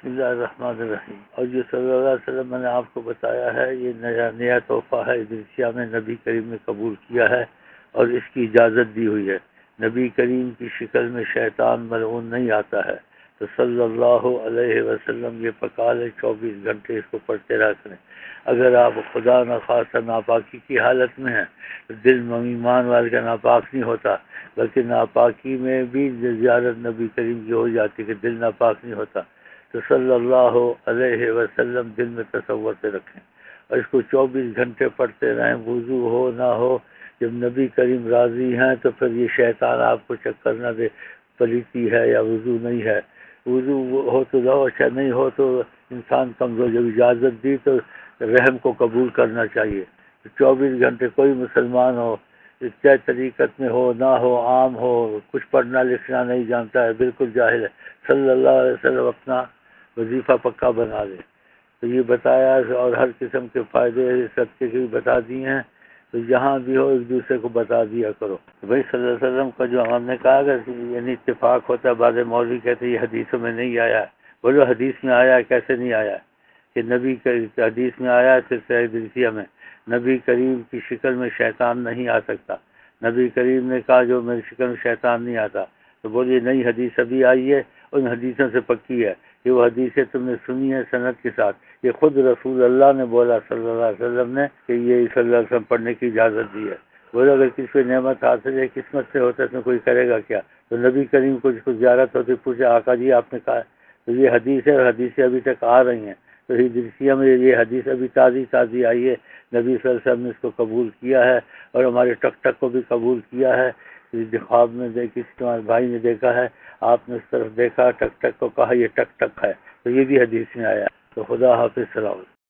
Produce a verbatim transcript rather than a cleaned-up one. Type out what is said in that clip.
بسم اللہ الرحمن الرحیم۔ اور جو صلی اللہ علیہ وسلم نے آپ کو بتایا ہے یہ نیا نیا تحفہ ہے، ادریسیہ میں نبی کریم نے قبول کیا ہے اور اس کی اجازت دی ہوئی ہے۔ نبی کریم کی شکل میں شیطان ملعون نہیں آتا ہے، تو صلی اللہ علیہ وسلم یہ پکا لے چوبیس گھنٹے اس کو پڑھتے رہا کریں۔ اگر آپ خدا نخواستہ ناپاکی کی حالت میں ہیں تو دل ایمان والے کا ناپاک نہیں ہوتا، بلکہ ناپاکی میں بھی زیارت نبی کریم کی ہو جاتی کہ دل ناپاک نہیں ہوتا، تو صلی اللہ علیہ وسلم دل میں تصور سے رکھیں اور اس کو چوبیس گھنٹے پڑھتے رہیں، وضو ہو نہ ہو۔ جب نبی کریم راضی ہیں تو پھر یہ شیطان آپ کو چکر نہ دے پلیتی ہے یا وضو نہیں ہے۔ وضو ہو تو لو، اچھا نہیں ہو تو انسان کمزور، جب اجازت دی تو رحم کو قبول کرنا چاہیے۔ چوبیس گھنٹے کوئی مسلمان ہو، چاہے طریقت میں ہو نہ ہو، عام ہو، کچھ پڑھنا لکھنا نہیں جانتا ہے، بالکل جاہل ہے، صلی اللہ علیہ وسلم اپنا وظیفہ پکا بنا لے۔ تو یہ بتایا اور ہر قسم کے فائدے صدقے کے بھی بتا دیے ہیں، تو جہاں بھی ہو ایک دوسرے کو بتا دیا کرو۔ بھائی صلی اللہ علیہ وسلم کا جو ہم نے کہا کہ یعنی اتفاق ہوتا ہے، بعض مولوی کہتے ہیں یہ حدیثوں میں نہیں آیا، بولو حدیث میں آیا ہے، کیسے نہیں آیا کہ نبی کا حدیث میں آیا ہے، پھر ادریسیہ میں نبی کریم کی شکل میں شیطان نہیں آ سکتا۔ نبی کریم نے کہا جو میری شکل میں شیطان نہیں آتا، تو بولیے نئی حدیث ابھی آئی ہے، ان حدیثوں سے پکی ہے، یہ وہ حدیثیں تم نے سنی ہے سند کے ساتھ، یہ خود رسول اللہ نے بولا صلی اللہ علیہ وسلم نے کہ یہ صلی اللہ علیہ وسلم پڑھنے کی اجازت دی ہے۔ بولو اگر کسی کو نعمت حاصل ہے، قسمت سے ہوتا ہے، اس میں کوئی کرے گا کیا؟ تو نبی کریم کو جس کو زیارت ہوتی پوچھے آقا جی آپ نے کہا ہے، تو یہ حدیث ہے اور حدیثیں ابھی تک آ رہی ہیں، تو ادریسیہ میں یہ حدیث ابھی تازی تازی آئی ہے، نبی صلی اللہ علیہ وسلم نے اس کو قبول کیا ہے اور ہمارے ٹک ٹک کو بھی قبول کیا ہے۔ خواب میں دیکھی تمہارے بھائی نے دیکھا ہے، آپ نے اس طرف دیکھا ٹک ٹک کو، کہا یہ ٹک ٹک ہے، تو یہ بھی حدیث میں آیا۔ تو خدا حافظ، سلام۔